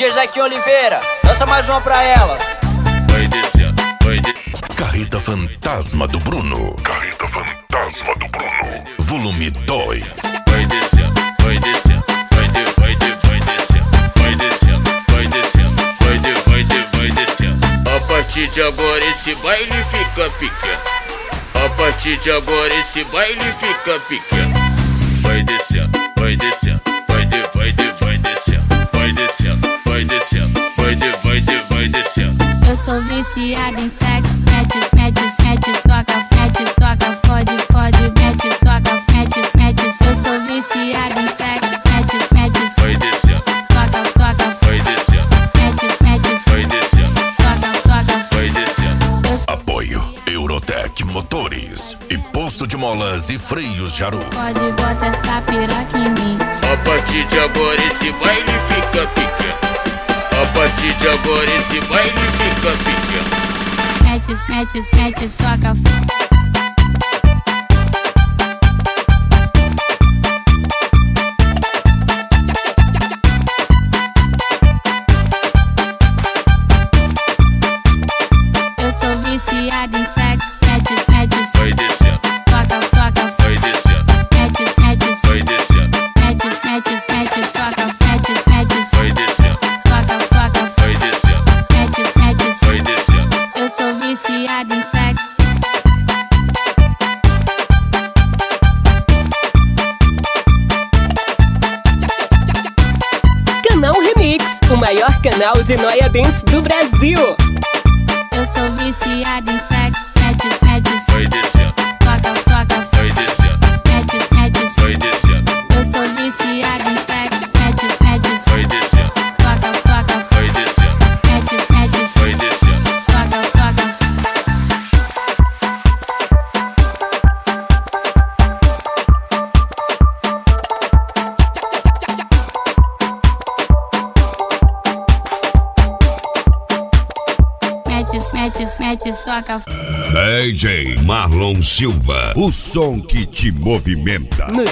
DJ Zequinha Oliveira, lança mais uma pra elas. Vai descendo, vai descendo. Carreta Fantasma do Bruno. Carreta Fantasma do Bruno. Volume 2. Vai descendo, vai descendo. Vai descendo, vai descendo. Vai descendo. A partir de agora esse baile fica pequeno. A partir de agora esse baile fica pequeno. Vai descendo, vai descendo. Vai descendo, vai descendo. Vai descendo, vai descendo. Eu sou viciada em sexo, mete, soca, fode, mete, soca, mete. Eu sou viciada em sexo, mete, Vai descendo, soca, vai descendo. mete, Vai descendo, soca, vai descendo. Apoio Eurotec Motores e Posto de Molas e Freios Jaru. pode botar essa piroca em mim. A partir de agora esse baile fica pequeno. A partir de agora esse baile fica pequeno. Mete, soca, eu sou viciada em sexo, mete, Vai descendo, soca, vai descendo. mete, Vai descendo, mete, soca, mete, vai descendo. soca, Vai descendo, mete, vai descendo. eu sou viciada em sexo. Canal Remix, o maior canal de Noia Dance do Brasil. Eu sou viciada em sexo, mete, Vai descendo, soca, vai descendo. mete, Vai descendo, eu sou viciada em sexo, mete, vai descendo. soca, Vai descendo, mete, vai descendo. soca. Mete, soca. DJ Marlon Silva, o som que te movimenta.